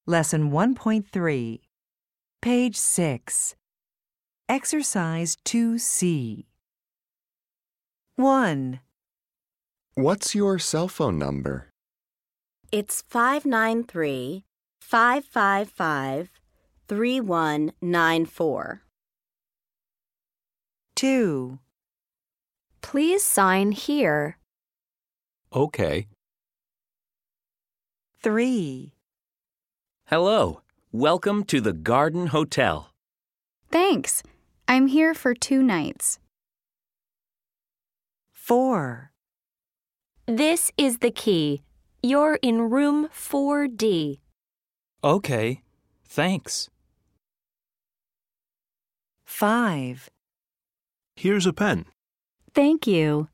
Lesson 1.3, Page 6. Exercise 2C. 1. What's your cell phone number? It's 593-555-3194. 2. Please sign here. Okay. 3. Hello. Welcome to the Garden Hotel. Thanks. I'm here for 2 nights. 4. This is the key. You're in room 4D. Okay. Thanks. 5. Here's a pen. Thank you.